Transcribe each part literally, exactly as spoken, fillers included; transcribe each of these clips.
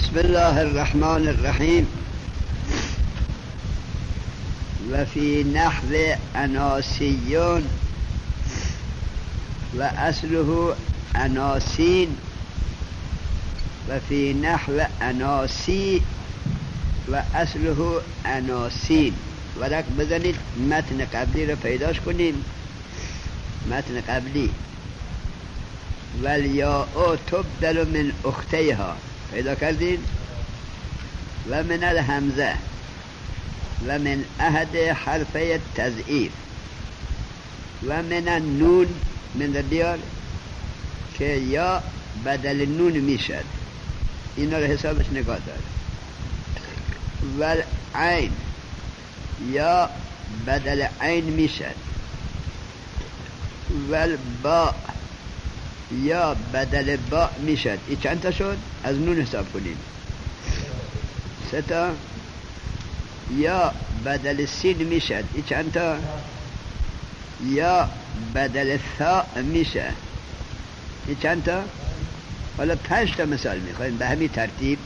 بسم الله الرحمن الرحيم. وفي نحو أناسيون وأصله أناسين وفي نحو أناسي وأصله أناسين. ورق بزنید متن قبلی رو پیداش کنیم. متن قبلی والیاء تبدل من اختیها پیدا کردین و من الهمزه و من احد حرفی تضعیف و من النون من در دیار که یا بدل نون میشد. اینا رو حسابش نگاه داره. والعین یا بدل عین میشد. والباء یا بدل با میشد. این چند تا شد؟ از نون حساب کنیم. سه تا. یا بدل سین میشد. این چند تا؟ یا بدل ثا میشه. این چند تا؟ حالا پنج تا مثال میخوایم به همین ترتیب.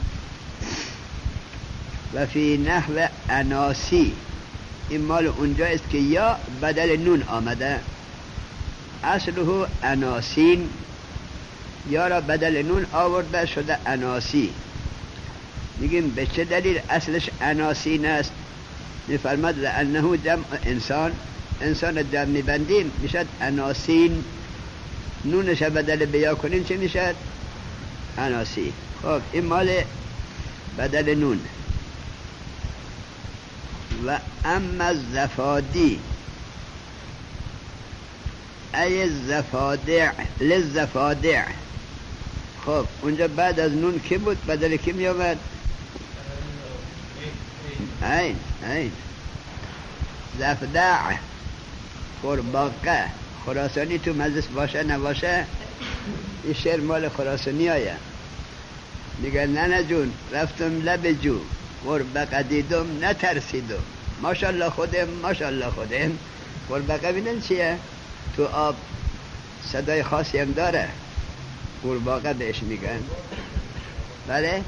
و فی نحو اناسی، این مال اونجا است که یا بدل نون آمده. اصله اناسین، یا را بدل نون آورده شده اناسی. میگیم به چه دلیل اصلش اناسین است؟ میفرماد لانه جمع انسان، انسان جمع میبندیم میشد اناسین. نونش بدل بیا کنیم چه میشد؟ اناسی. خب این مال بدل نون. و اما الزفادی ای الزفادع للزفادع. خب اونجا بعد از نون کی بود؟ بدل کی می آمد؟ این این زفدع. قرباقه خراسانی تو مجلس باشه نباشه این شعر مال خراسانی آیا میگه ننه جون رفتم لب جو قرباقه دیدم نترسیدم. ماشاءالله خودم ماشاءالله خودم. قرباقه بینن چیه؟ تو آب صدای خاصی هم داره. قورباغه بهش میگن. بله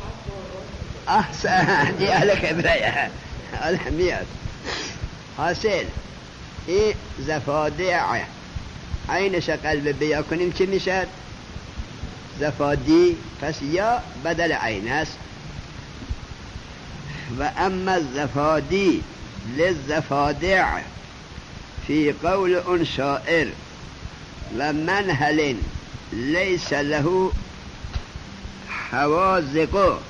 احسن. این اهل خبره اهل میاد. حاصل این زفادع عینش قلب بیا کنیم چی میشد؟ زفادی. پس یا بدل عین است. و اما الزفادی للزفادع في قول ان شاعر و منهل ليس له حوازق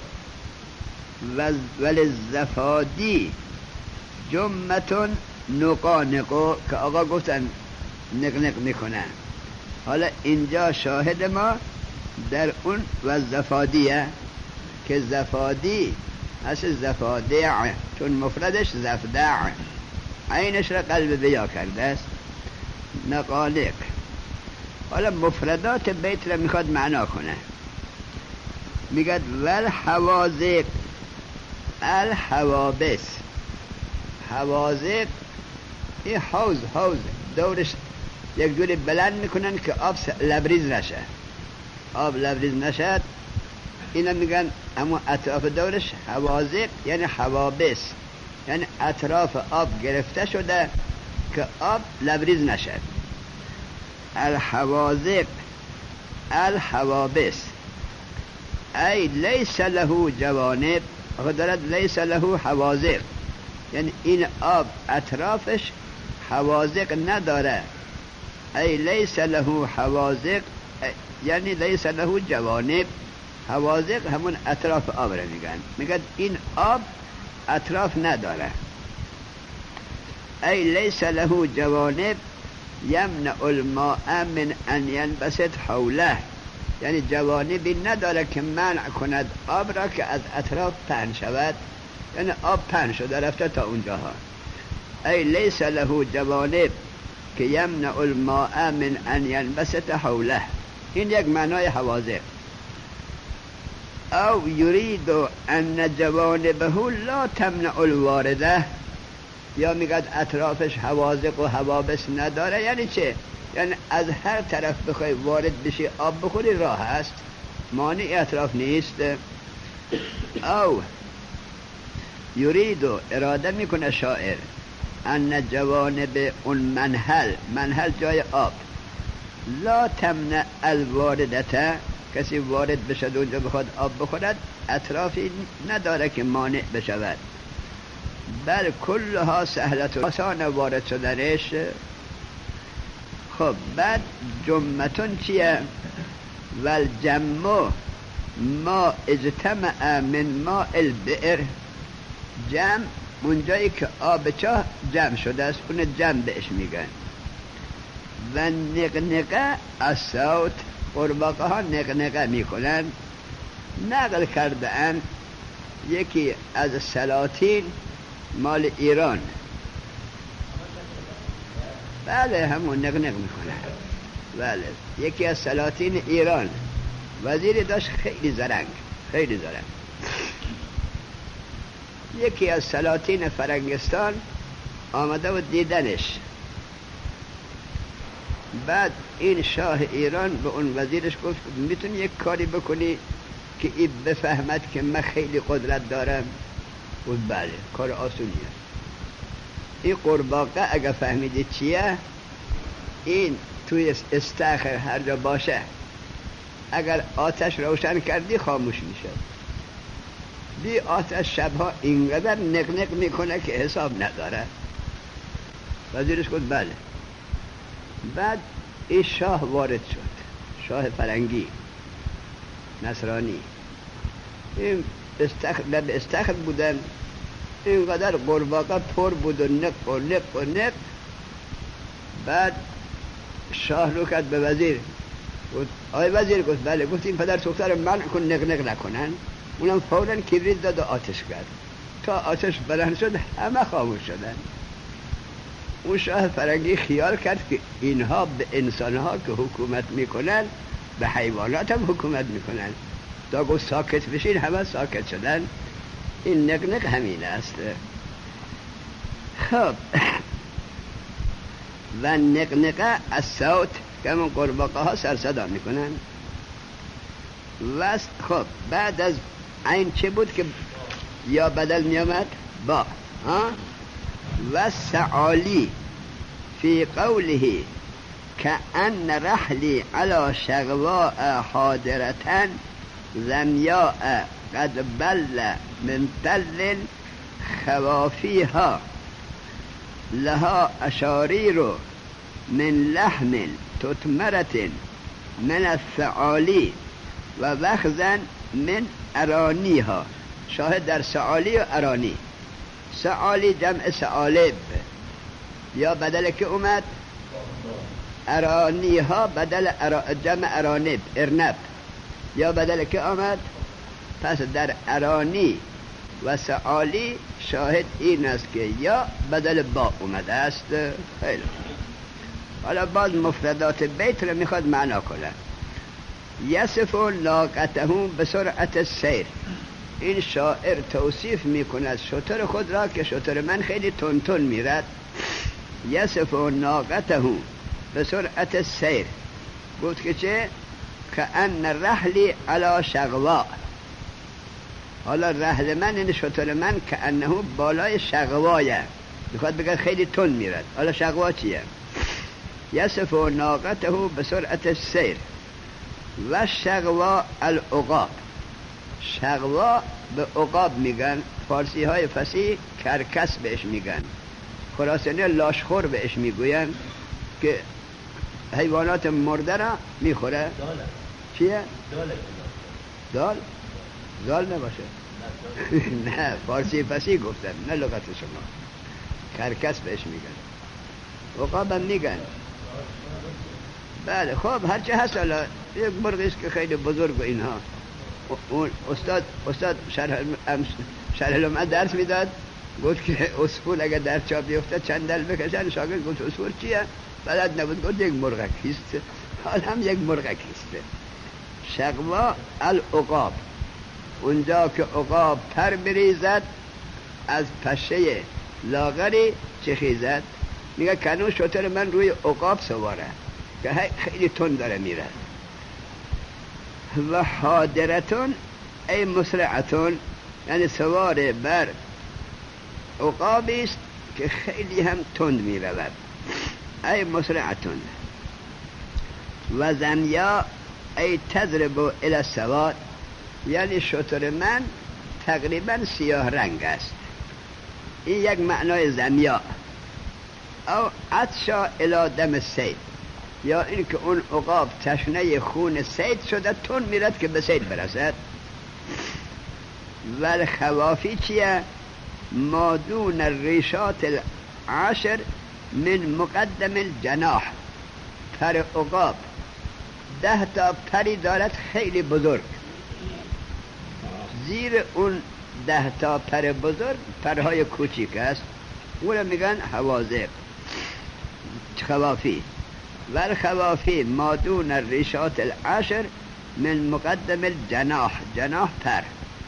وللزفادی جمة نقانق که آقا گفتن نقنق میکنن. حالا اینجا شاهد ما در اون و زفادیه که زفادی اصل زفادع چون مفردش زفدع عینش را قلب بیا کرده است. نقالق. حالا مفردات بیت را میخواد معنا کنه. میگه والحوازق الحوابس. حوازق این حوز حوز دورش یک جوری بلند میکنن که آب لبریز نشه. آب لبریز نشد اینا میگن اما اطراف دورش حوازق یعنی حوابس، یعنی اطراف آب گرفته شده که آب لبریز نشد. الحوازق الحوابس ای لیس له جوانب. خدارت لیس له حوازق یعنی این آب اطرافش حوازق نداره. ای لیس له حوازق یعنی لیس له جوانب. حوازق همون اطراف آب را میگن. میگن این آب اطراف نداره. ای لیس له جوانب یمنع الماء من ان ینبسط حوله. یعنی جوانبی نداره که منع کند آب را که از اطراف پهن شود. یعنی آب پهن شده رفته تا اونجاها. ای لیس له جوانب که یمنع الماء من ان ینبسط حوله. این یک معنای حوازق. او یرید ان جوانبه لا تمنع الوارده. یا میگه اطرافش حوازق و حوابس نداره. یعنی چه؟ یعنی از هر طرف بخوای وارد بشی آب بخوری راه هست، مانع اطراف نیست. او یریدو اراده میکنه شاعر ان جوانب اون منحل، منحل جای آب، لا تمنع الواردته، کسی وارد بشد اونجا بخواد آب بخورد اطرافی نداره که مانع بشود، بل کلها سهلت، آسان وارد شدنش. خب بعد جمعتون چیه؟ والجمع ما اجتمع من ماء البئر، جمع اونجایی که آب چاه جمع شده است اون جمع بهش میگن. و نقنقه از صوت، قرباقه ها نقنقه میکنن. نقل کرده اند یکی از سلاطین مال ایران، بله همون نقنق میکنن، بله یکی از سلاطین ایران وزیری داشت خیلی زرنگ، خیلی زرنگ. یکی از سلاطین فرنگستان آمده و دیدنش، بعد این شاه ایران به اون وزیرش گفت میتونی یک کاری بکنی که این بفهمد که من خیلی قدرت دارم؟ گفت بله، کار آسونیه. این قرباقه اگه فهمیدی چیه، این توی استخر هر جا باشه اگر آتش روشن کردی خاموش میشه. بی آتش شبها اینقدر نقنق میکنه که حساب نداره. وزیرش گفت بله. بعد این شاه وارد شد، شاه فرنگی نصرانی. این استخر لب استخر بودن، اینقدر قرباقه پر بود و نق و نق و نق. بعد شاه رو کرد به وزیر، گفت آی وزیر، گفت بله. گفت این پدر سوختر منع کن نق نق نکنن. اونم فوراً کبریت داد و آتش کرد. تا آتش بلند شد همه خاموش شدن. اون شاه فرنگی خیال کرد که اینها به انسانها که حکومت میکنن به حیوانات هم حکومت میکنن. تا گفت ساکت بشین همه ساکت شدن. این نقنق همین است. خب و نقنقه از صوت که همون قرباقه ها سرصدا میکنن. و خب بعد از این چه بود که یا بدل میامد؟ با ها و سعالی فی قوله که ان رحلی علی شغواء حاضرتن زمیاء قد بل من تل خوافیها لها اشاریر من لحم تتمرت من الثعالی و وخزن من ارانیها. شاهد در سعالی و ارانی. سعالی جمع سعالب یا بدل که اومد، ارانیها بدل ارا جمع ارانب ارنب یا بدل که آمد. پس در ارانی و سعالی شاهد این است که یا بدل با اومده است. خیلی حالا بعض مفردات بیت رو میخواد معنا کنه. یصف لاقته به سرعت السیر، این شاعر توصیف میکنه شتر خود را که شتر من خیلی تون تون میرد. یصف ناقته به سرعت السیر، گفت که چه؟ که ان رحلی علی شغوا. حالا رحل من این شتر من که انه بالای شغوایه، میخواد بگه خیلی تون میرد. حالا شغوا چیه؟ یصف ناقته به سرعت السیر و شغوا العقاب. شغوا به عقاب میگن، فارسی های فصیح کرکس بهش میگن، خراسانی لاشخور بهش میگوین که حیوانات مرده را میخوره. داله. چیه؟ داله. دال؟ دال نباشه. نه فارسی فصیح گفتن، نه لغت شما. کرکس بهش میگن، عقاب هم میگن. بله خب هرچه هست. حالا یک مرغیست که خیلی بزرگ و اینها. اون استاد استاد شرح شرح لمعه درس میداد، گفت که اصفول اگر در چا بیفته چند دل بکشن. شاگرد گفت اصفول چیه؟ بلد نبود. گفت یک مرغکیست. حال هم یک مرغکیست. شغوا العقاب، اونجا که عقاب پر بریزد از پشه لاغری چه خیزد. میگه کنون شتر من روی عقاب سواره که خیلی تند داره میره. و حاضرتون ای مسرعتون یعنی سوار بر عقابی است که خیلی هم تند می رود. ای مسرعتون. و زمیا ای تضرب الی السواد یعنی شتر من تقریبا سیاه رنگ است. این یک معنای زمیا. او عطشا الی دم سید یا این که اون عقاب تشنه خون سید شده تون میرد که به سید برسد. و خوافی چیه؟ ما دون الریشات العشر من مقدم الجناح. پر عقاب ده تا پری دارد خیلی بزرگ، زیر اون ده تا پر بزرگ پرهای کوچیک است، اون میگن حوازق خوافی. و خوافی ما دون الریشات العشر من مقدم الجناح، جناح پر.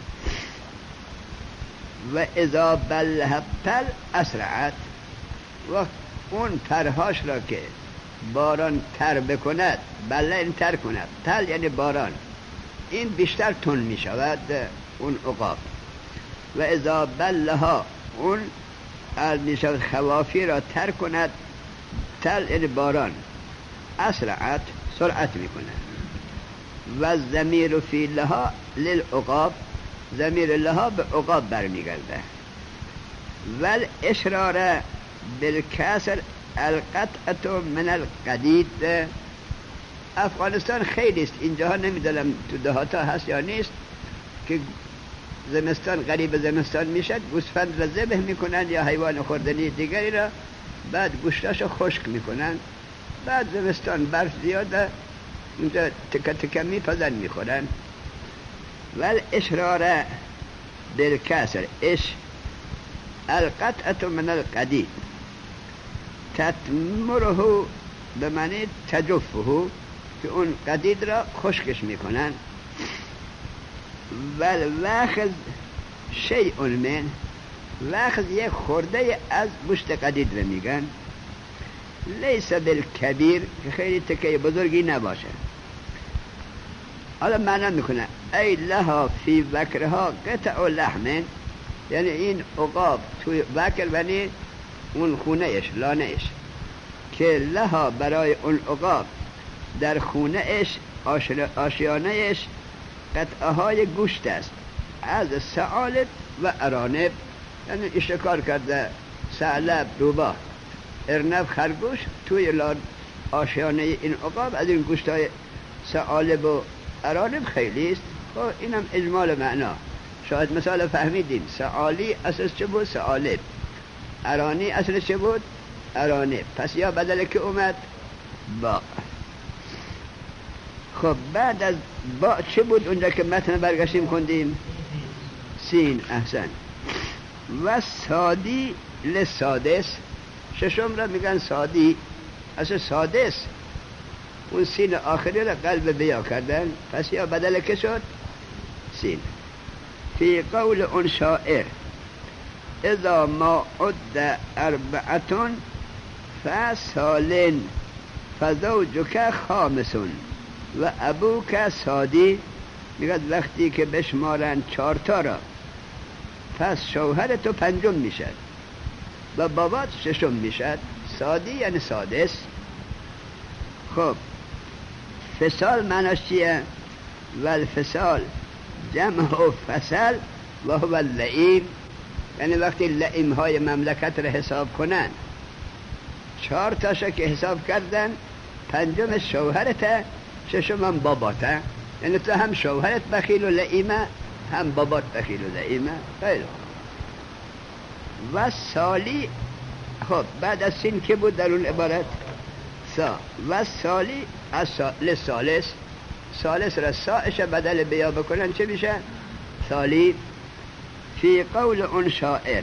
و اذا بلها پل اسرعت، و اون پرهاش را که باران تر بکند، بله این تر کند، پل یعنی باران، این بیشتر تون می شود اون عقاب. و اذا بلها اون می شود خوافی را تر کند، تل یعنی باران، اسرعت سرعت می کند. و ضمیر فی لها للعقاب، ضمیر لها به عقاب برمیگرده. و الاشرار بالکسر القطعه من القدید. افغانستان خیلی است، اینجاها نمیدونم تو دهاتا هست یا نیست که زمستان قریب زمستان میشد گوسفند را ذبح میکنن یا حیوان خوردنی دیگری را، بعد گوشتاشو خشک میکنن، بعد زمستان برف زیاده اونجا تکه تکه میپزن میخورن. ول اشرار بالکسر اش القطعه من القدید تتمره به معنی تجفه که اون قدید را خشکش میکنن. ول وخز شیء من، وخز یک خورده از گوشت قدید را میگن. لیس بالکبیر که خیلی تکه بزرگی نباشه. حالا معنا میکنه ای لها فی وکرها قطع لحم، یعنی این عقاب توی وکر ونی اون خونهش لانهش که لها برای اون عقاب در خونهش آشیانهش قطعه های گوشت است از ثعالب و ارانب، یعنی اشتکار کرده ثعلب روباه ارنب خرگوش توی لان آشیانه این عقاب از این گوشت های ثعالب و ارانب خیلی است. خب اینم اجمال معنا. شاید مثال فهمیدین ثعالی اصلش چه بود؟ ثعالب. ارانی اصلش چه بود؟ ارانب. پس یا بدل که اومد با. خب بعد از با چه بود اونجا که متن برگشتیم خوندیم؟ سین. احسن. و سادی لسادس، ششم را میگن سادی، اصل سادس اون سین آخری را قلب بیا کردن، پس یا بدل که شد؟ سین. فی قول اون شاعر اذا ما عد اربعتون فسالن فزوجک خامسون و ابوک سادی، میگد وقتی که بشمارن چارتا را پس شوهر تو پنجم میشد و بابات ششم میشد. سادی یعنی سادس. خب فصال معناش چیه؟ و الفصال جمع و فصل و هو اللئیم، یعنی وقتی لئیم های مملکت را حساب کنن چهار تاشا که حساب کردن پنجم شوهرته ششم هم باباته، یعنی تو هم شوهرت بخیل و لئیمه هم بابات بخیل و لئیمه. خیلی و سالی. خب بعد از سین که بود در اون عبارت؟ سا. و سالی از سال سالس، سالس را سائش بدل بیا بکنن چه میشه؟ سالی. فی قول اون شاعر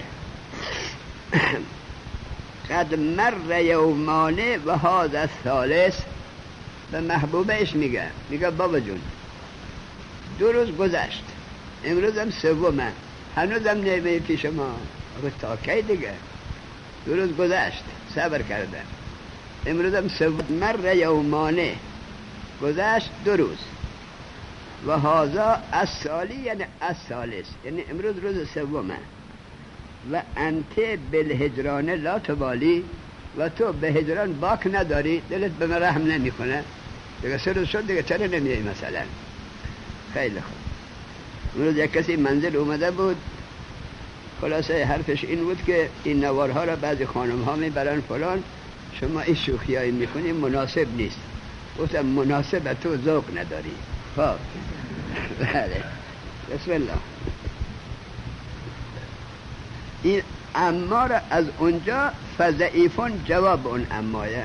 قد مر یومانه و هذا الثالث، به محبوبهش میگه میگه بابا جون دو روز گذشت، امروز هم سومه، هنوز هم نیمه پیش ما. تا کی دیگه؟ دو روز گذشت، صبر کردن، امروز هم سوم. مر یومانه، گذشت دو روز. و هذا السالی یعنی الثالث، یعنی امروز روز سومه. و انت بالهجران لا تبالی، و تو به هجران باک نداری، دلت به من رحم نمی کنه. دیگه سه روز شد دیگه چرا نمیایی مثلا؟ خیلی خوب. امروز یک کسی منزل اومده بود، خلاصه حرفش این بود که این نوارها را بعضی خانم ها میبرن فلان، شما این شوخی هایی میکنی مناسب نیست. گفتم مناسب تو ذوق نداری. خب بله بسم الله. این اما را از اونجا فضعیفون جواب اون امایه.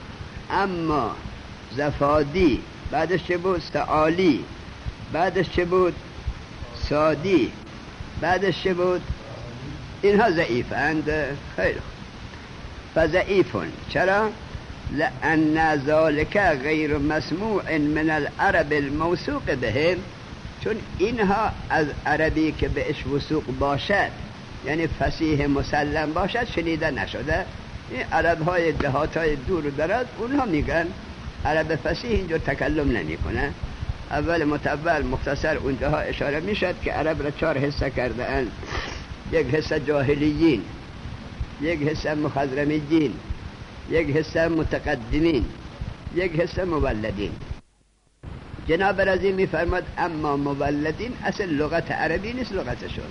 اما زفادی بعدش چه بود؟ سعالی بعدش چه بود؟ سادی بعدش چه بود؟ اینها ضعیفند. خیلی فضعیفون. چرا؟ لأن ذلك غیر مسموع من العرب الموثوق بهم، چون اینها از عربی که بهش وثوق باشد یعنی فصیح مسلم باشد شنیده نشده. این عرب های دهات های دور و دراز اونها میگن عرب فصیح اینجور تکلم نمی کنه. اول متول مختصر اونجاها اشاره میشد که عرب را چهار حصه کرده اند: یک حصه جاهلیین، یک حصه مخضرمیین، یک حصه متقدمین، یک حصه مولدین. جناب رضی میفرماد اما مولدین اصل لغت عربی نیست لغتشون.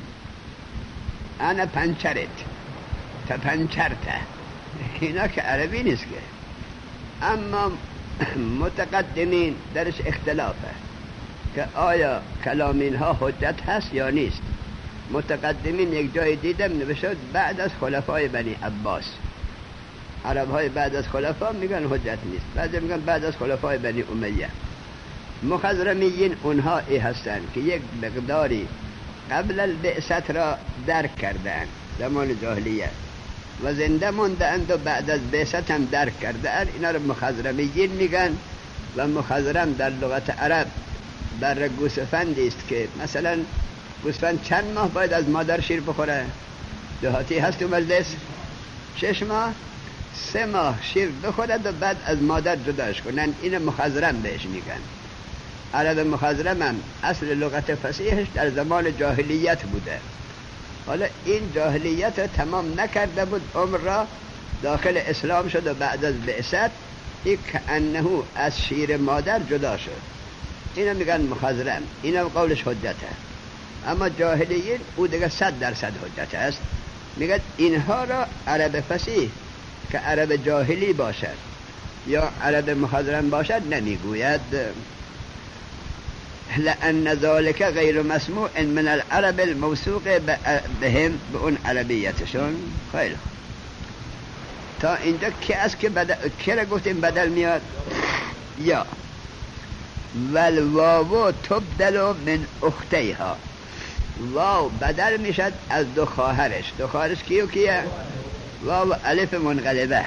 انا پنچرت تا پنچرته، اینا که عربی نیست که. اما متقدمین درش اختلافه که آیا کلام اینها حجت هست یا نیست. متقدمین یک جای دیدم نوشته بعد از خلفای بنی عباس. عرب های بعد از خلفا میگن حجت نیست، بعد میگن بعد از خلفای بنی امیه. مخضرمیین اونها ای هستن که یک مقداری قبل البعثت را درک کردن زمان جاهلیت و زنده موندند و بعد از بعثت هم درک کردن. اینا رو مخضرمیین میگن. و مخضرم در لغت عرب بر گوسفندی است که مثلا گوسفند چند ماه باید از مادر شیر بخوره؟ دهاتی هست و مجلس شش ماه سه ماه شیر بخورد و بعد از مادر جداش کنن. این مخضرم بهش میگن. عرب مخضرم هم اصل لغت فصیحش در زمان جاهلیت بوده. حالا این جاهلیت رو تمام نکرده بود، عمر را داخل اسلام شد و بعد از بعثت این که انه از شیر مادر جدا شد. اینا میگن مخضرم، اینا قولش حجته. اما جاهلیین او دیگه صد درصد حجت است. میگن اینها را عرب فصیح که عرب جاهلی باشد یا عرب مخضرم باشد نمیگوید. لأن ذلك غیر مسموع من العرب الموثوق بهم، به اون عربیتشون. خیلی تا اینجا که است که بدل... که را گفتیم بدل میاد یا والواو تبدل من اختیها. واو بدل میشد از دو خواهرش. دو خواهرش کیو کیه؟ واو الف منقلبه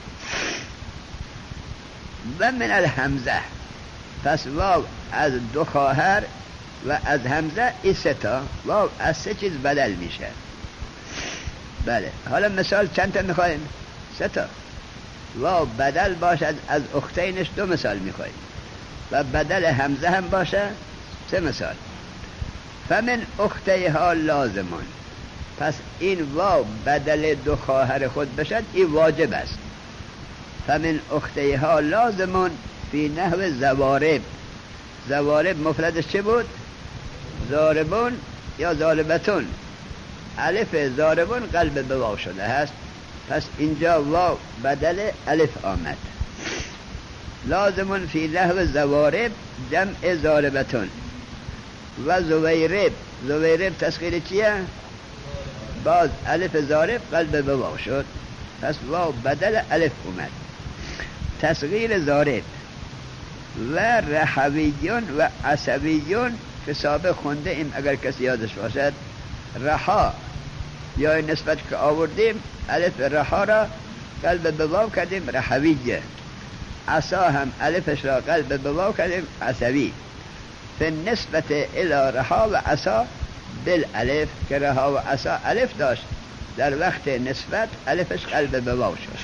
و من الهمزه. پس واو از دو خواهر و از همزه این سه تا. واو از سه چیز بدل میشه. بله حالا مثال چند تا میخوایم؟ سه تا. واو بدل باشد از اختینش دو مثال میخوایم و بدل همزه هم باشه سه مثال. فمن اختیها لازمون. پس این واو بدل دو خواهر خود بشد این واجب است. فمن اختیها لازمون فی نحو زوارب. زوارب مفردش چه بود؟ زاربون یا زاربتون. الف زاربون قلب به واو شده هست. پس اینجا واو بدل الف آمد. لازمون فی نحو زوارب جمع زاربتون. و زویرب. زویرب تسخیر چیه؟ باز الف زارب قلب به واو شد. پس واو بدل الف اومد. تصغیر زارب. و رحویون و عصبیون که سابق خونده ایم اگر کسی یادش باشد. رحا یا نسبت که آوردیم الف رحا را قلب به واو کردیم رحویه. عصا هم الفش را قلب به واو کردیم عصبی. فی نسبت الی رحا و عصا بالالف که رحا و عصا الف داشت، در وقت نسبت الفش قلب به واو شد.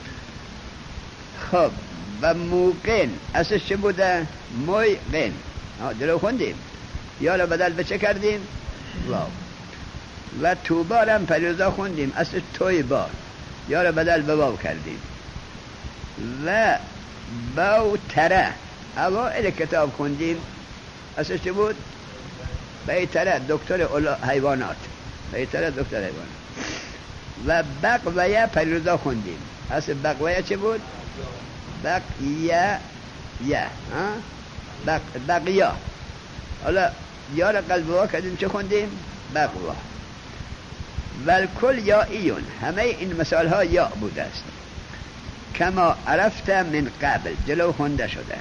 خب و موقن اصلش چه بوده؟ موقن. جلو خوندیم. یا را بدل به چه کردیم؟ واو. و توبار هم پریوزا خوندیم، اصل توی بار، یا را بدل به واو کردیم. و باو تره اوائل کتاب خوندیم، اصل چه بود؟ بیتره دکتر حیوانات، بیتره دکتر حیوانات. و بقویه پریوزا خوندیم، اصل بقویه چه بود؟ بقیه یه بق... بقیه. حالا یا را قلب وا کردیم، چه خوندیم؟ بقوا. والکل یا ایون، همه این مثال ها یا بوده است. کما عرفت من قبل، جلو خونده شده.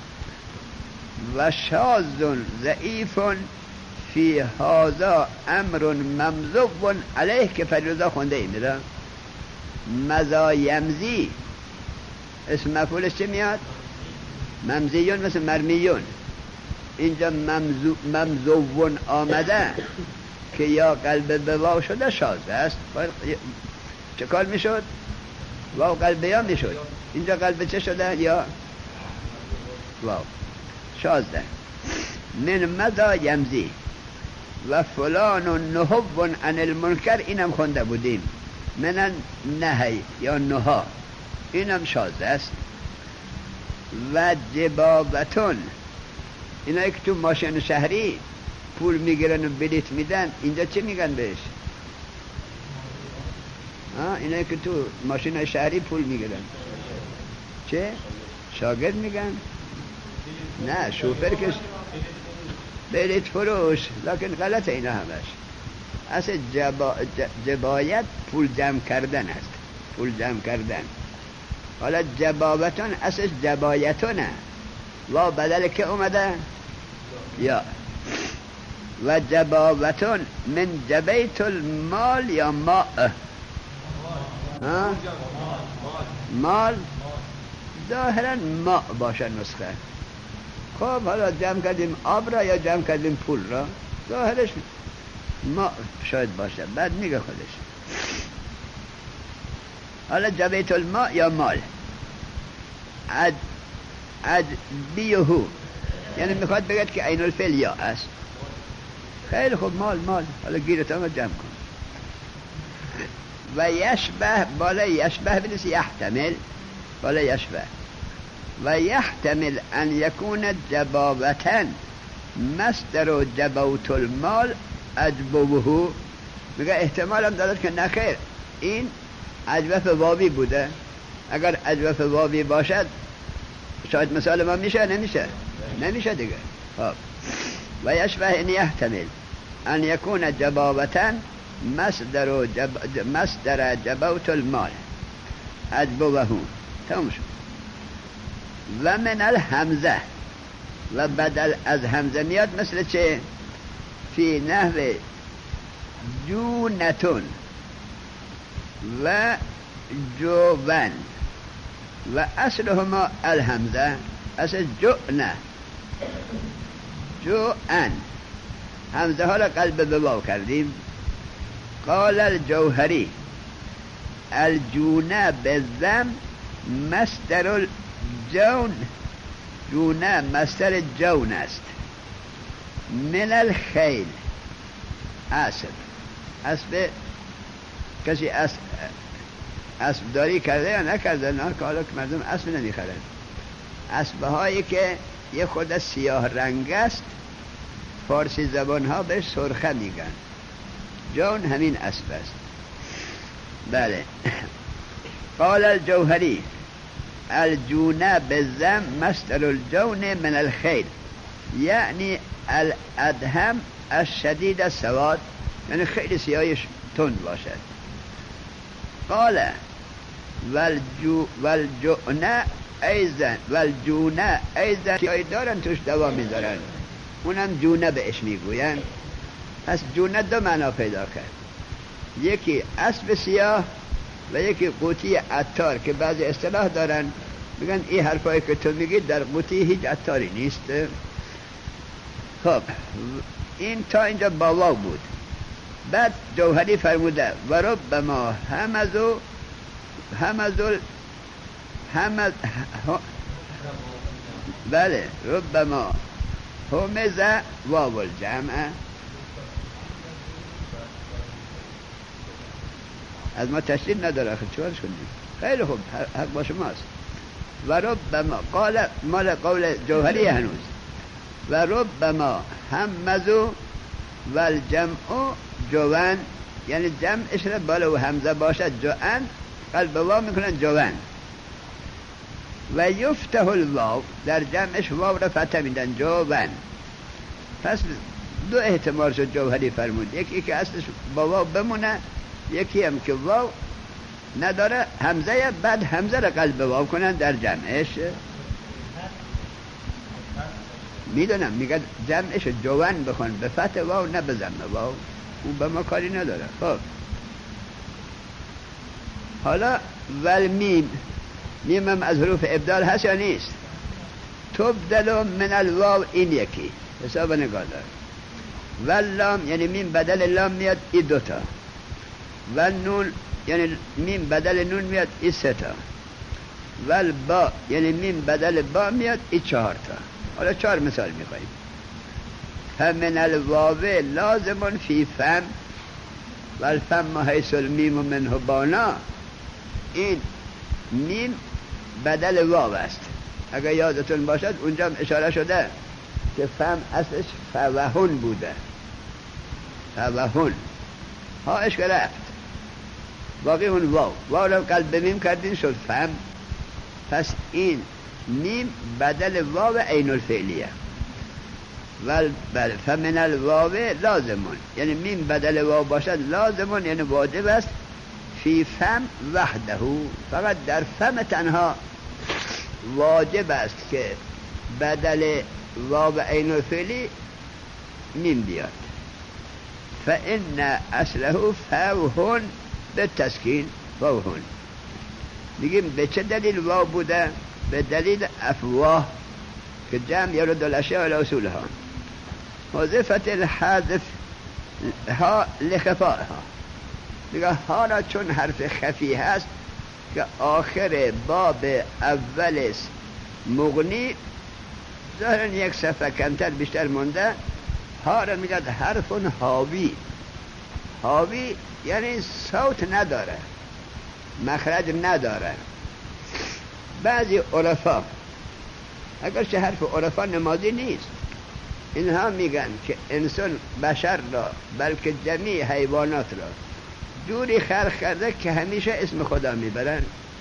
و شاذ ضعیف فی هذا امر ممذوب علیه، که فریضا خونده ایم را. مزایمزی اسم مفعولش چه میاد؟ ممزیون، مثل مرمیون. اینجا ممزون آمده که یا قلب به واو شده، شاذ است. چه کار میشد؟ واو قلب یا میشد. اینجا قلب چه شده؟ یا واو شازده. من مذا یمزی و فلان و نهب عن المنکر، اینم خونده بودیم. من نهی یا نها، اینم شازده است. و جبابتون، اینا که تو ماشین شهری پول میگیرن و بلیت میدن، اینجا چه میگن بهش؟ ها، اینا که تو ماشین شهری پول میگیرن چه؟ شاگرد میگن؟ نه، شوفر که بلیت فروش، لکن غلط اینا همش. اصل جبا... جبایت پول جمع کردن است، پول جمع کردن. حالا جبابتون اصل جبایتونه، و بدل که اومده؟ یا. و جبابتون من جبیت المال یا ماء، ها؟ مال ظاهرا ماء باشه نسخه. خب حالا جمع کردیم آب را یا جمع کردیم پول را؟ ظاهرش ماء شاید باشه، بعد میگه خودش. حالا جبیت الماء یا مال. عد عد بیهو، یعنی میخواد بگید که عین الفعل یا است. خیلی خوب، مال مال. حالا گیرت هم جمع کن. و یشبه، بالا یشبه بنویس، یحتمل بالا یشبه. و یحتمل ان یکون جبابتن مصدر و جبوت المال اجبوه. میگه احتمال هم دارد که نخیر، این اجوف واوی بوده. اگر اجوف واوی باشد شاید مثال ما میشه؟ نمیشه، نمیشه دیگه. خب و یشبه ان یحتمل ان یکون جبابتن مصدر و جب... مصدر جبوت المال اجبوه. تمام شد. و من الهمزه، و بدل از همزه میاد، مثل چه؟ فی نحو جونتون و جوون. و اصلهما الهمزه، اصل جؤنه جوان. همزه ها را قلب به واو کردیم. قال الجوهری الجونه بالضم مصدر الجون. جونه مصدر جون است. من الخیل، اسب. اسب کسی اسب اسب داری کرده یا نکرده؟ نه، که حالا که مردم اسب نمیخرن. اسب هایی که یه خود سیاه رنگ است، فارسی زبان ها بهش سرخه میگن. جون همین اسب است. بله. قال الجوهری الجونه بالضم مصدر الجون من الخیل، یعنی الادهم الشدید السواد، یعنی خیلی سیاهش تند باشد. قال والجو والجونه ایزن والجونه ایزن، که دارن توش دوا میذارن، اونم جونه بهش میگوین. پس جونه دو معنا پیدا کرد، یکی اسب سیاه و یکی قوطی عطار، که بعضی اصطلاح دارن میگن این حرفایی که تو میگی در قوطی هیچ عطاری نیست. خب این تا اینجا با واو بود. بعد جوهری فرموده و ربما همزو همزل همز ها... بله ربما همزه واو الجمع. از ما تشدید نداره خیلی چوارش کنیم. خیلی خوب حق با شماست. و ربما قال مال قول جوهری هنوز و ربما همزو و الجمع جوان، یعنی جمعش را بالا و همزه باشد جوان، قلب واو میکنن جوان. و یفتح الواو، در جمعش واو را فتح میدن جوان. پس دو احتمال شد جوهری فرمود، یکی که اصلش با واو بمونه، یکی هم که واو نداره همزه، بعد همزه را قلب واو کنن در جمعش. میدونم میگه جمعش جوان بخون به فتح واو نه به ضم واو، اون به ما کاری نداره. خب حالا والمیم، میم هم از حروف ابدال هست یا نیست؟ تبدل من الواو، این یکی حساب نگاه دار. واللام یعنی میم بدل لام میاد ای دوتا. والنون یعنی میم بدل نون میاد ای سه تا. والبا یعنی میم بدل با میاد ای چهار تا. حالا چهار مثال میخواییم. فمن الواو لازمون فی فم والفم حیث المیم منه بانا، این میم بدل واو است. اگر یادتون باشد اونجا اشاره شده که فم اصلش فوهون بوده، فوهون ها اش رفت باقی اون واو، واو رو قلب میم کردین شد فم. پس این میم بدل واو عین الفعلیه. ول بل فمن الواو لازمون، یعنی میم بدل واو باشد لازمون یعنی واجب است. فی فم وحده، فقط در فم تنها واجب است که بدل واو عین الفعلی میم بیاد. فإن اصله فوهن به تسکین، فوهن. میگیم به چه دلیل واو بوده؟ به دلیل افواه که جمع یرد الاشیاء الی اصولها. حذفت الحذف ها لخفائها، میگه ها را چون حرف خفی هست که آخر باب اول است مغنی، ظاهرا یک صفحه کمتر بیشتر مونده، ها را میگه حرف حاوی. حاوی یعنی صوت نداره، مخرج نداره. بعضی عرفا اگرچه حرف عرفا نمازی نیست، اینها میگن که انسان بشر را بلکه جمیع حیوانات را جوری خلق کرده که همیشه اسم خدا میبرن.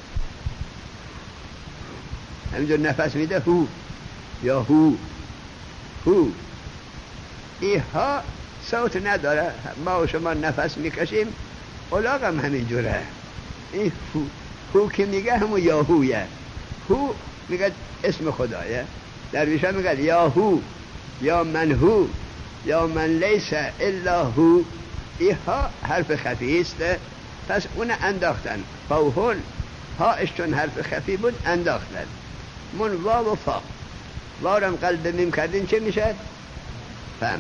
همینجور نفس میده هو یا هو هو، ایها صوت نداره. ما و شما نفس میکشیم، الاغ هم همینجوره. این هو هو که میگه همون یا هویه. هو میگه اسم خدایه. درویشا میگه یا هو یا من هو یا من لیس الا هو، ایها حرف خفی است. پس اون انداختن فوهن، ها اشتون حرف خفی بود انداختن. من واو و فا، وارم قلب میم کردین چه میشه؟ فهم.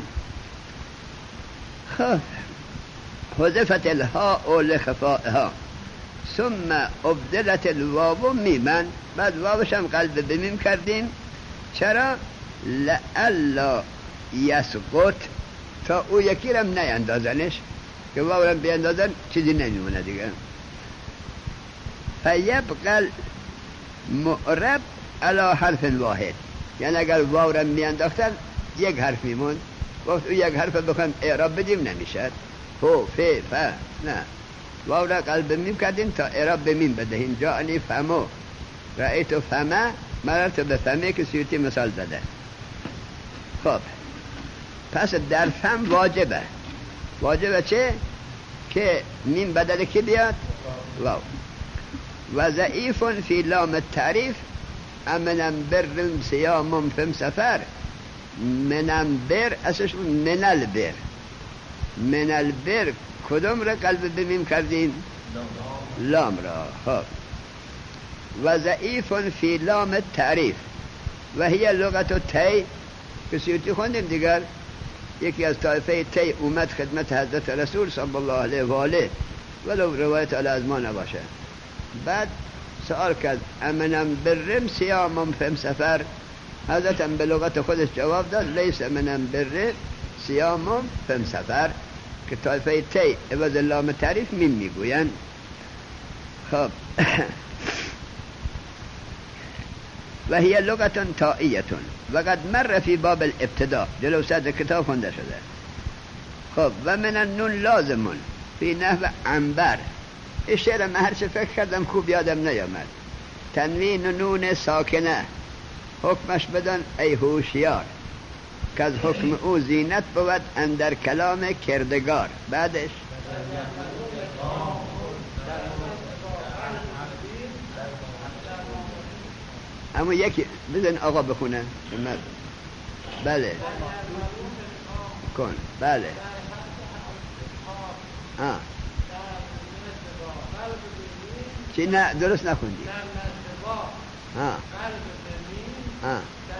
خب حذفت الها لخفائها ثم ابدلت الواو میمن، بعد واوش هم قلب بمیم کردیم. چرا؟ لعلا یسقط، تا او یکی رم نیندازنش، که واو رم بیندازن چیزی نمیمونه دیگه. فیبقل معرب علی حرف واحد، یعنی اگر واو رم میانداختن یک حرف میمون، وقت او یک حرف بخوایم اعراب بدیم نمیشه. هو فی فا نه، واو را قلب میم کردیم تا اعراب بمیم بدهیم. جانی فمو رأیتو فما مررت به فمه که سیوطی مثال زده. خب پس در فم واجبه. واجبه چه؟ که میم بدل کی بیاد؟ واو. و ضعیف فی لام التعریف امنم برم سیامم فم سفر. منم بر اساس من البر، من البر کدوم را قلب بمیم کردیم؟ لام را. خب و ضعیف فی لام التعریف و هی لغت تی که سیوطی خوندیم دیگر. یکی از طایفه تی اومد خدمت حضرت رسول صلی الله علیه و آله، ولو روایت علی از ما نباشه. بعد سوال کرد امنم برم سیامم فم سفر، حضرت هم به لغت خودش جواب داد لیس من بر صیام فم سفر که طایفه تی عوض لام تعریف میم میگوین. خب و هی لغتون تائیتون وقد مر فی باب الابتداء، جلو صدر کتاب خونده شده. خب و من النون لازمون فی نحو عنبر. این شعر من هرچه فکر کردم خوب یادم نیامد. تنوین نون ساکنه حکمش بدن ای هوشیار، که از حکم او زینت بود اندر کلام کردگار. بعدش اما یکی بزن آقا بخونه. بله کن. بله آه. چی نه درست نخوندی. آه. آه.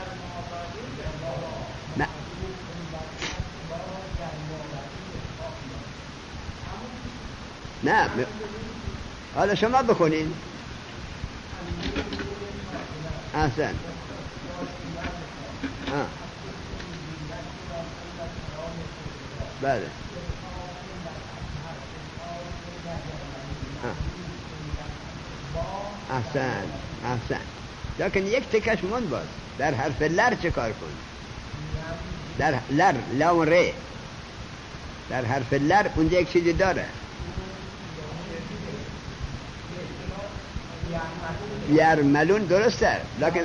نه نه حالا شما بخونین. احسن. آه. بله آه. احسن احسن. لیکن یک تکش من باز در حرف لر چه کار کن؟ در لر لام ره در حرف لر اونجا یک چیزی داره. یرملون درسته لیکن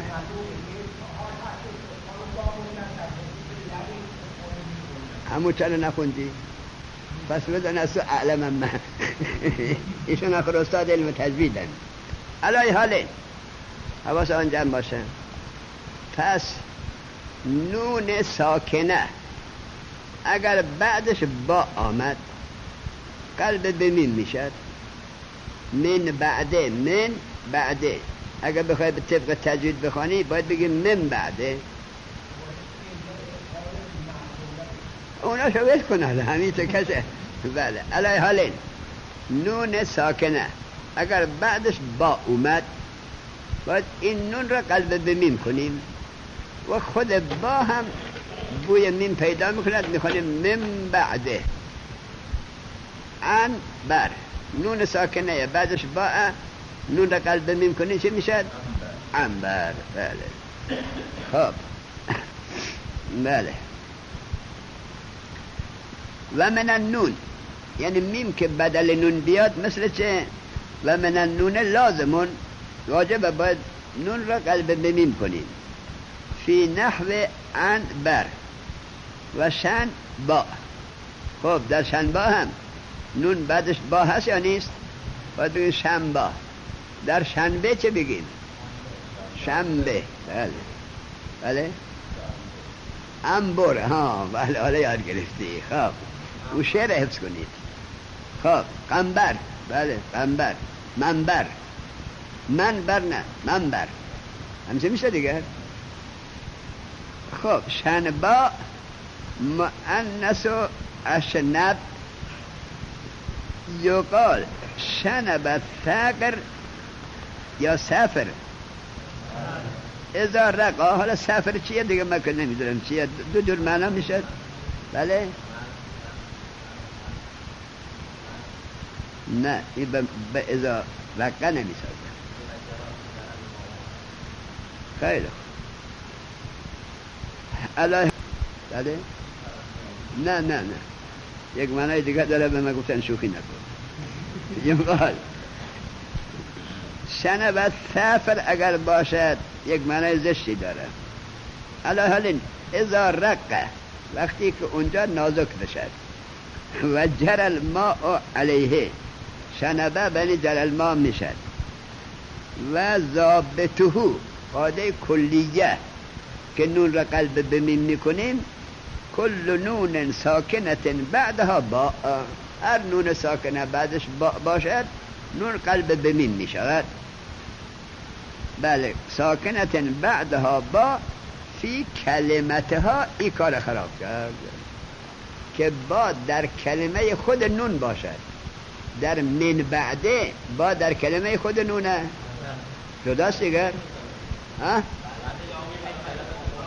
همون چرا نخوندی؟ پس بدن از تو اعلم من. ایشون آخر استاد علم تجویدن. علای حاله حواس آن جمع باشه. پس نون ساکنه اگر بعدش با آمد قلب به میم میشد. من بعده من بعده اگر بخوای به طبق تجوید بخوانی باید بگی من بعده. اونا شوید کنه همین تو کشه. بله علای حالین نون ساکنه اگر بعدش با اومد باید این نون را قلب به میم کنیم و خود با هم بوی میم پیدا میکند. میخوانیم من بعده ان بر. نون ساکنه بعدش با نون را قلب به میم کنیم چه میشد؟ عنبر. بله خب بله. و من النون یعنی میم که بدل نون بیاد مثل چه؟ و من النون لازمون واجب باید نون را قلب به میم کنیم. فی نحو عن بر و شن با. خب در شن با هم نون بعدش با هست یا نیست؟ باید بگیم شنبا. در شنبه چه بگیم؟ شنبه. بله بله انبر. ها بله حالا یاد گرفتی. خب او شعر حفظ کنید. خب قنبر. بله قنبر. منبر. منبر نه منبر همچه میشه دیگر. خب شنبا مؤنث و اشنب یقال شنب ثقر یا سفر اذا رقا. حالا سفر چیه دیگه من که نمیدونم چیه. دو جور معنا میشه. بله نه این به اذا رقا نمیسازه. خیلی الله. بله نه نه نه یک معنای دیگه داره به من گفتن شوخی نکن. یقال شنب سفر اگر باشد یک معنای زشتی داره. علی حال اذا رقه وقتی که اونجا نازک بشد. و جر الماء علیه شنبه بنی جر الماء میشد. و ضابطه قاعده کلیه که نون را قلب به میم میکنیم کل نون ساکنت بعدها با. هر نون ساکنه بعدش با باشد نون قلب به میم میشود. بله ساکنت بعدها با فی کلمتها. ای کار خراب کرد که با در کلمه خود نون باشد. در من بعده با در کلمه خود نونه جداست دیگر. ها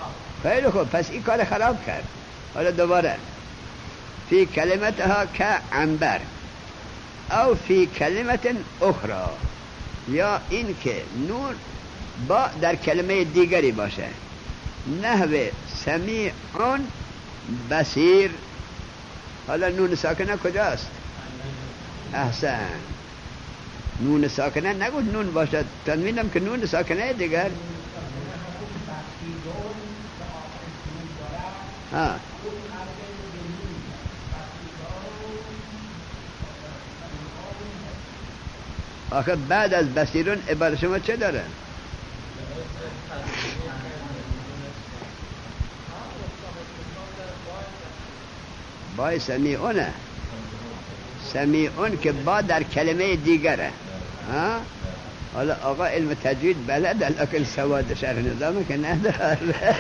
خیلی خوب، پس این کار خراب کرد. حالا دوباره فی کلمتها که عنبر او فی کلمت اخرى، یا این که نون با در کلمه دیگری باشه، نحو سمیعون بصیر. حالا نون ساکنه کجاست؟ احسن، نون ساکنه نگوش نون باشد، تنوینم که نون ساکنه دیگر. ها آخه بعد از بصیرون عبارت شما چه داره؟ بای سمیعونه، سمیعون که با در کلمه دیگره. ها حالا آقا علم تجوید بلد، لیکن سواد شرح نظام که نداره.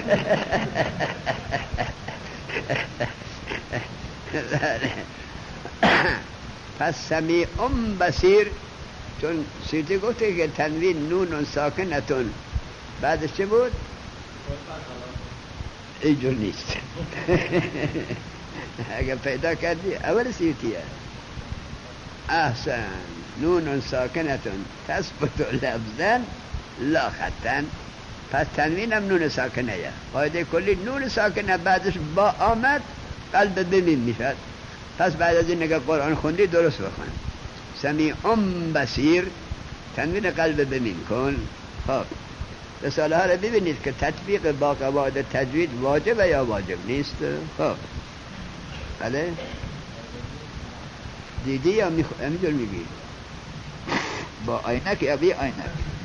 پس سمیعون بصیر، چون سیتی گفته که تنوین نون ساکنتون بعدش چه بود؟ اینجور نیست. اگر پیدا کردی اول سیتیه. احسن، نون ساکنتون تثبت لفظا لا خطا. پس تنوینم نون ساکنه یه قاعده کلی، نون ساکنه بعدش با آمد قلب بمیم میشد. پس بعد از این نگه قرآن خوندی درست بخون. سمیعون بصیر، تنوین قلب بمیم کن. خب رساله ها رو ببینید که تطبیق با قواعد تجوید واجب یا واجب نیست. خب بله دیدی یا همینجور میگی؟ با عینک یا بی عینک؟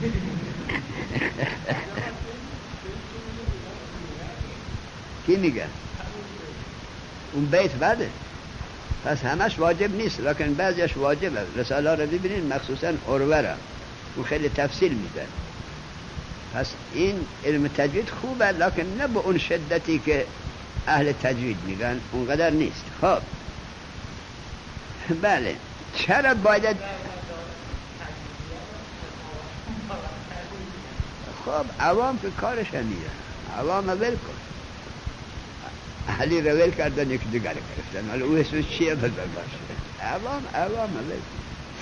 کی میگه؟ اون بیت بده. پس همش واجب نیست، لکن بعضیش واجبه. رساله رو ببینید، مخصوصا عروه را اون خیلی تفصیل میده. پس این علم تجوید خوبه، لکن نه به اون شدتی که اهل تجوید میگن، اونقدر نیست. خب بله، چرا باید؟ خب عوام که کارش همیه، عوام ول کن. اهلی رو ول کردن، یک دیگر گرفتن، حالا او اسمش چیه بذار باشه. عوام عوام ول کن.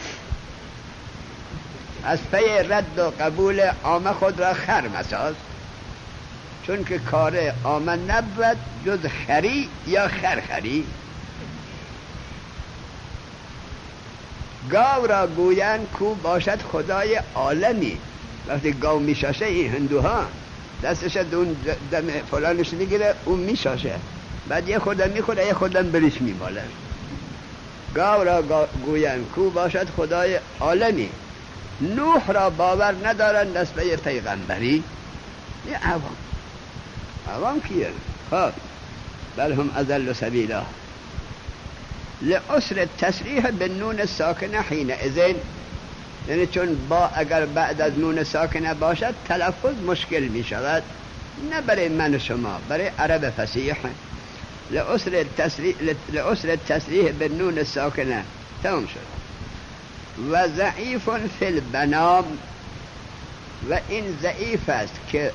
از پی رد و قبول عامه خود را خر مساز، چون که کار عامه نبود جز خری یا خرخری. گاو را گویند کو باشد خدای عالمی. وقتی گاو میشاشه، این هندوها دستش اون دم فلانش میگیره، اون میشاشه، بعد یه خودم میخوره، یه خودم بریش میماله. گاو را گویند کو باشد خدای عالمی. نوح را باور ندارن دست به پیغمبری. یه عوام. عوام کیه؟ خب بل هم اضل سبیلا. لعسر تصریح به نون ساکنه حین اذن، یعنی چون با اگر بعد از نون ساکنه باشد تلفظ مشکل می شود، نه برای من و شما، برای عرب فصیح. لعسر تصریح لعسر تصریح به نون ساکنه تمام شد. و ضعیف فی البنام، و این ضعیف است که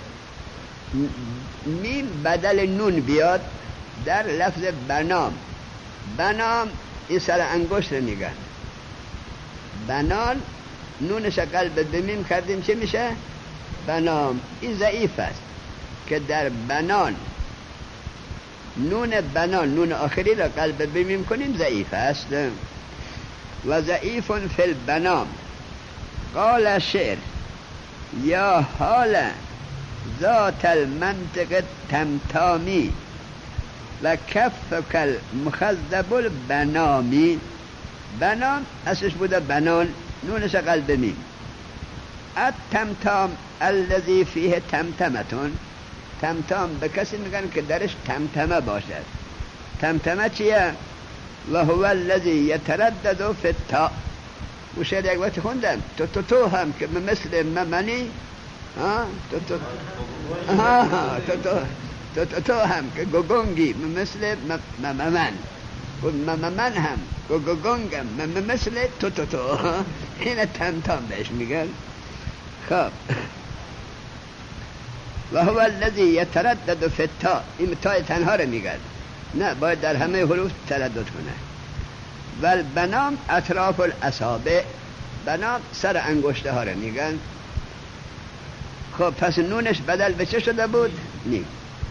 میم بدل نون بیاد در لفظ بنام. بنام این سر انگشت رو میگن، بنان نونش قلب به میم کردیم چه میشه؟ بنام. این ضعیف است که در بنان نون بنان، نون آخری را قلب به میم کنیم، ضعیف است. و ضعیف فی البنام. قال شعر یا حال ذات المنطق تمتامی و کفک المخذب البنامی. بنام اصلش بوده بنان، نونش قلب میم. التمتام الذي فیه تمتمتون. تمتام به کسی میگن که درش تمتمه باشد. تمتمه چیه؟ و هو الذي يتردد في التاء. و شاید یک وقت خوندم تو تو تو هم که مثل ممنی، ها تو تو ها تو تو تو تو تو هم که گونگی مثل ممن، و ممن هم گونگم مثل تو تو تو. این تمتام بهش میگن. خب و هو الذی یتردد فی التا، این تای تنها رو میگن، نه باید در همه حروف تردد کنه. و البنام اطراف الاصابع، بنام سر انگشته ها رو میگن. خب پس نونش بدل به چه شده بود؟ نیم.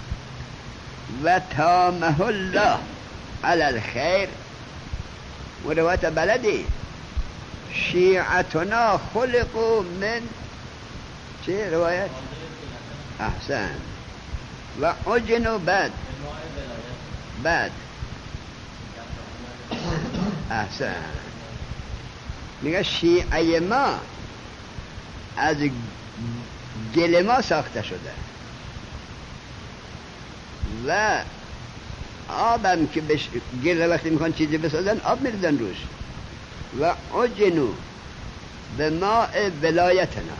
و تامه الله علی الخیر، روایت بلدی شیعتنا خلقوا من چه روایت؟ احسن. و عجنوا بعد بعد احسن. میگه شیعه ما از گل ما ساخته شده و آبم که بش... گل وقتی میخوان چیزی بسازن آب میردن روش. و عجنو به ماء ولایتنا،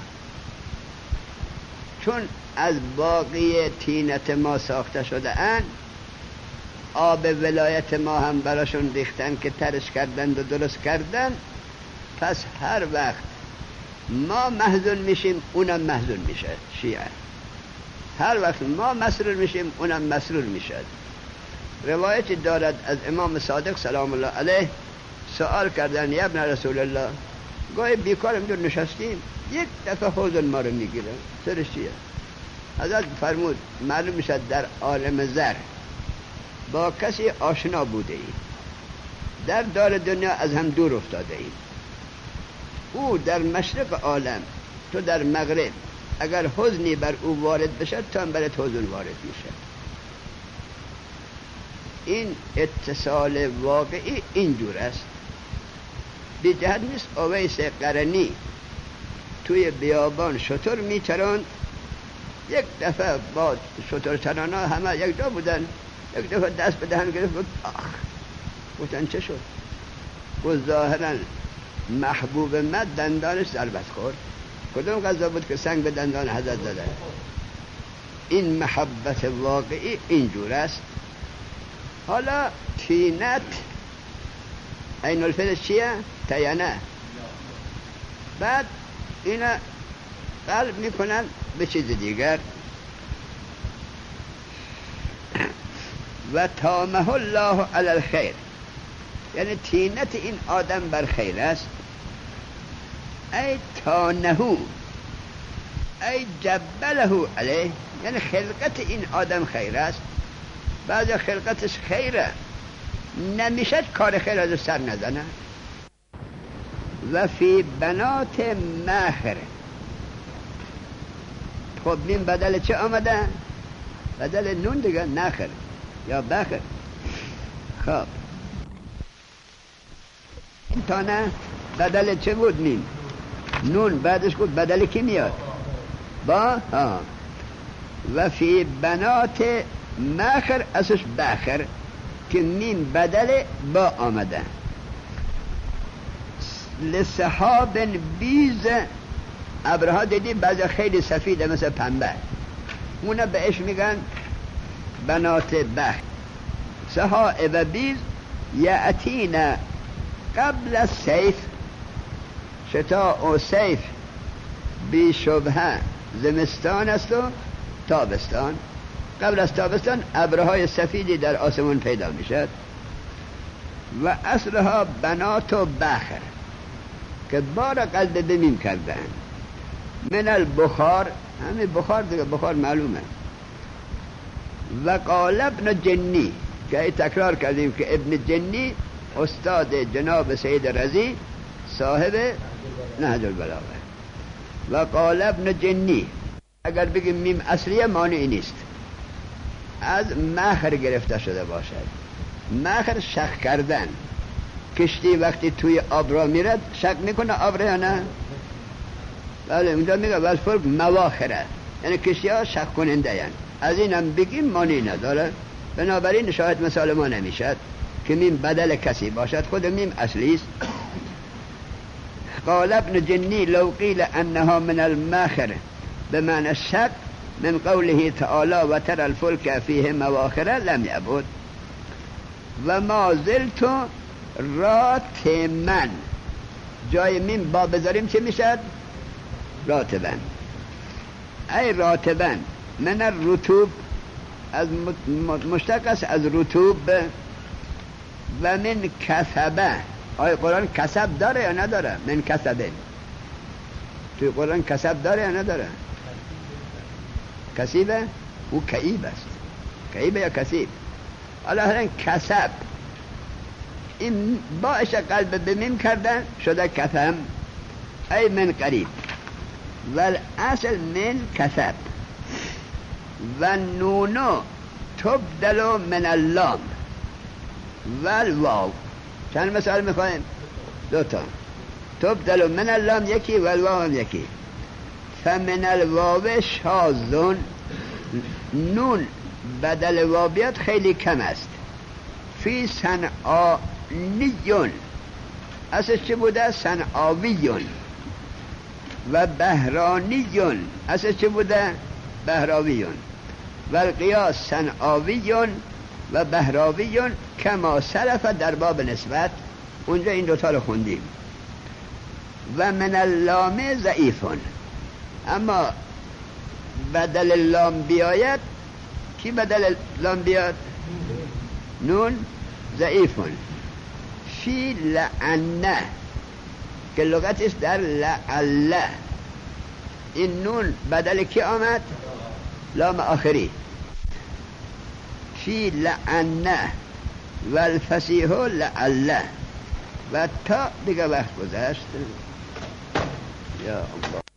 چون از باقی طینت ما ساخته شده اند، آب ولایت ما هم براشون ریختن که ترش کردن و درست کردن. پس هر وقت ما محزون میشیم اونم محزون میشه. شیعه هر وقت ما مسرور میشیم اونم مسرور میشه. روایتی دارد از امام صادق سلام الله علیه، سوال کردن یا ابن رسول الله، گاهی بیکار اینجور نشستیم یک دفعه حوزن ما رو میگیره، سرش چیه؟ حضرت فرمود معلوم میشد در عالم زر با کسی آشنا بوده ایم، در دار دنیا از هم دور افتاده ایم. او در مشرق عالم، تو در مغرب، اگر حزنی بر او وارد بشه تا هم برات حزن وارد میشه. این اتصال واقعی اینجور است. بی جهت نیست. اویس قرنی توی بیابان شتر میچران، یک دفعه با شتر چرانا همه یک جا بودن، یک دفعه دست به دهن گرفت بود آخ، گفتن چه شد؟ و ظاهرا محبوب من دندانش ضربت خورد. کدوم غذا بود که سنگ به دندان حضرت زده؟ این محبت واقعی اینجور است. حالا تینت این الفعل چیه؟ تینه. بعد اینا قلب میکنن به چیز دیگر. و تامه الله علی الخیر، یعنی تینت این آدم بر خیر است. ای تانهو ای جبله علیه، یعنی خلقت این آدم خیر است. بعضی خلقتش خیره، نمیشه کار خیر از سر نزنه. و فی بنات مهر، خب این بدل چه آمده؟ بدل نون دیگه، نخر یا بخر. خب این تانه بدل چه بود؟ نیم. نون بعدش بود بدل کی میاد؟ با ها. و فی بنات مخر اسش بخر که میم بدل با آمده. لسحاب بیز، ابرها دیدی بعضی خیلی سفیده مثل پنبه، اونا بهش میگن بنات بخر. سحاب بیز یأتینا قبل الصیف، شتاء و صیف بی شبهه زمستان است و تابستان. قبل از تابستان ابرهای سفیدی در آسمان پیدا میشد. و اصلها بنات و بخر که بار قلب بمیم کردن. من البخار، همه بخار دیگه، بخار معلومه. و قال ابن جنی، که ای تکرار کردیم که ابن جنی استاد جناب سید رضی صاحب نهج البلاغه. و قال ابن جنی، اگر بگیم میم اصلیه مانعی نیست، از مخر گرفته شده باشد. مخر شق کردن. کشتی وقتی توی آب را میرد شق میکنه آب را یا نه؟ بله اونجا میگه والفلک مواخره، یعنی کشتی ها شق کننده یعنی. از این هم بگیم مانعی نداره. بنابراین شاید مثال ما نمیشد که میم بدل کسی باشد، خود میم اصلی است. قال ابن جنی لو قیل انها من الماخر بمعنى الشق من قوله تعالی و تر الفلک فیه مواخره لم یبود. و ما زلت راتمن، جای میم با بذاریم چه میشد؟ راتبن. ای راتبن، من الرطوب از مشتق است از رطوب و من کسبه. آیا قرآن کسب داره یا نداره؟ من کسبه توی قرآن کسب داره یا نداره؟ کسیبه؟ او کعیب است. کعیبه یا کسیب؟ حالا هرین کسب این باعث قلب بمیم کردن شده کثم ای من قریب و اصل من کسب و نونو تبدلو من اللام و الواو. چند مثال میخوایم؟ دوتا. تبدلو من اللام یکی و الواو هم یکی. فمن الواو شاذون، نون بدل واو خیلی کم است. فی صنعانیون، اصل چه بوده؟ صنعاویون. و بهرانیون، اصل چه بوده؟ بهراویون. و القیاس صنعاویون و بهراویون کما سلف در باب نسبت. اونجا این دوتا رو خوندیم. و من اللام ضعیفون، اما بدل لام بیاید کی بدل لام بیاد؟ نون ضعیفون. فی لعنه که لغت است در لعله، این نون بدل کی آمد؟ لام آخری. فی لعنه و الفسیح لعله و تا دیگه وقت گذشت. یا الله.